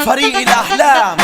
فريق الأحلام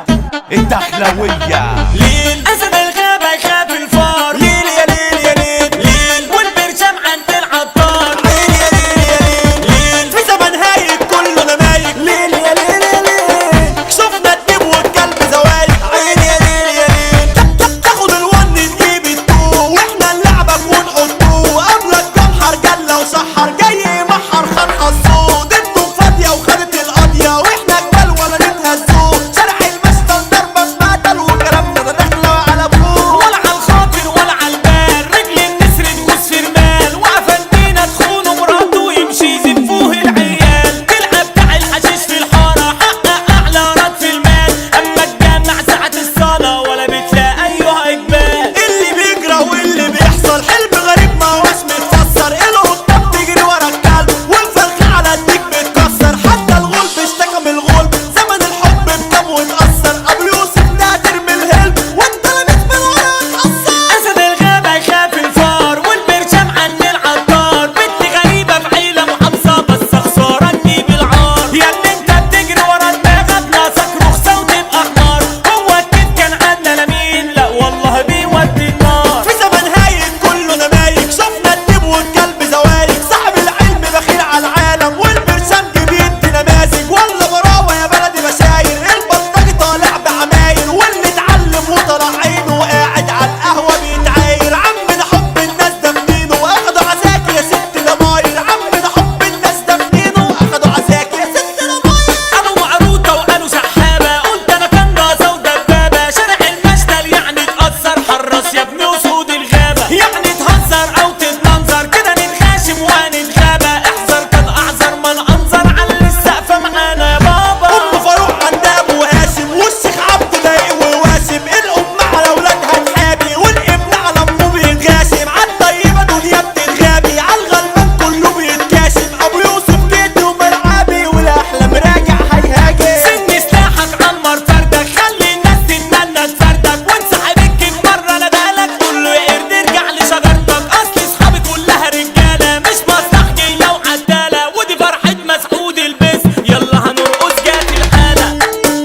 الدخلوية. ليل أسد الغابة يخاف الفار، ليل يا ليل يا ليل ليل، والبرشام عند العطار، ليل يا ليل يا ليل ليل، في زمن هايج كله نمايج، ليل يا ليل يا ليل، شفنا الدب والكلب زوايج، عين يا ليل يا ليل، تاخد الون نجيب الطوق واحنا نلعبك ونحطوه، قبلك جمحر جلة وسحر جاي يمحر خرقة الصوت، انتوا فاضية وخدت القضية واحنا جبال ولا نتهزوه، شارع المشتل ضربة بمقتل وكلامنا ده داخلة على ابوه، ولا على الخاطر ولا على البال، رجل النسر تبوس في رمال، وقفلتينا تخونه مراته ويمشي يزفوه العيال، تلعب بتاع الحشيش في الحارة حقق أعلى رد في المال، أما الجامع ساعة الصلاة ولا بتلاقي أيها إقبال، اللي بيجرى واللي بيحصل حلم غريب ما هوش متفسر، القطة بتجري ورا الكلب والفرخة على الديك بتكسر، حتى الغول بيشتكى من الغول، زمن الحب بكام واتأثر، أبو يوسف نادر من الهلب وانت لميت من ورا اتأثر، أسد الغابة يخاف الفار والبرشام عند العطار، بنت غريبة في عيلة محافظة بس خسارة تجيب العار، يا اللي انت بتجري ورا دماغك ناقصك رخصة وتبقى حمار، هو الكيف كان عدنا لمين؟ لا والله بيودي النار، في زمن هايج كله نمايج، شفنا الدب والكلب زوايج، صاحب العلم بخيل على العالم والبرشام جديد نماذج، ولا براوة يا بلدي بشاير، البلطجي طالع بعماير، واللي اتعلم وطلع عينه وقاعد على القهوة بيتعاير، عمنا حب الناس ده منينه واخدوا عزاك يا ست ضماير، عمنا حب الناس ده منينه واخدوا عزاك يا ست ضماير، قالوا معروطة وقالوا سحابة، قلت انا كناسة ودبابة، شارع المشتل يعني اتأثر، حرص يا ابن اسود الغابة، يعني تهزر او تتمنظر كده نتخاشم وهنتغابى، احذر كان اعذر من انظر على السقفة معانا يا بابا، ام فاروق عند ابو هاشم والشيخ عبد لايق وواشم، الام على اولادها تحابي والابن على امه بيتغاشم، عالطيبة دنيا بتتغابي عالغلبان كله بيتكاشم، ابو يوسف جدي ومرعابي والاحلام راجع هيهاجم، سن سلاحك عالمر فردك خلي الناس تتمنى تفردك، وانسحب الكيف مرة ندالك قول له يا قرد ارجع لشجرتك، اصل اصحابي كلها رجالة مش مستحجية وعدالة، ودي فرحة مسعود البس يلا هنرقص جات الحالة.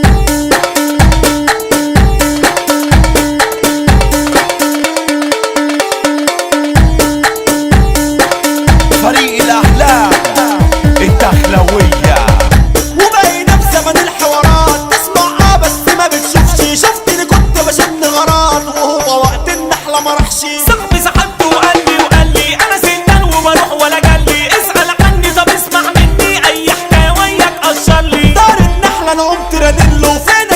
فريق الأحلام الدخلوية. وبقينا في زمن الحوارات تسمعها بس ما بتشوفش، شفتني كنت بشن غرات وهو وقت النحلة ما راحش، صاحبي سحبته وقال لي انا سندان وبروح ولا جالي، اسأل عني طب اسمع مني اي حكاية وياك قشر لي، دار النحلة انا قمت رادله فين